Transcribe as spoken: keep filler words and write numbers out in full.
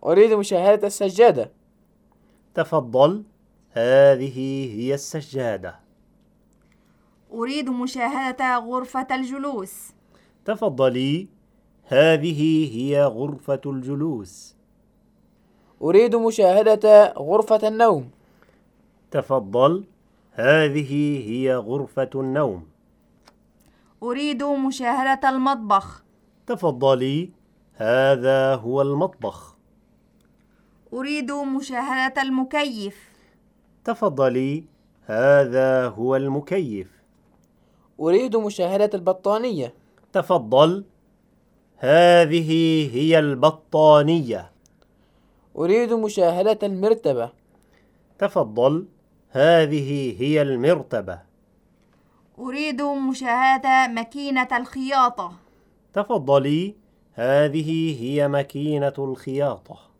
أريد مشاهدة السجادة. تفضل، هذه هي السجادة. أريد مشاهدة غرفة الجلوس. تفضلي، هذه هي غرفة الجلوس. أريد مشاهدة غرفة النوم. تفضل، هذه هي غرفة النوم. أريد مشاهدة المطبخ. تفضلي، هذا هو المطبخ. أريد مشاهدة المكيف. تفضلي، هذا هو المكيف. أريد مشاهدة البطانية. تفضل، هذه هي البطانية. أريد مشاهدة المرتبة. تفضل، هذه هي المرتبة. أريد مشاهدة ماكينة الخياطة. تفضلي، هذه هي ماكينة الخياطة.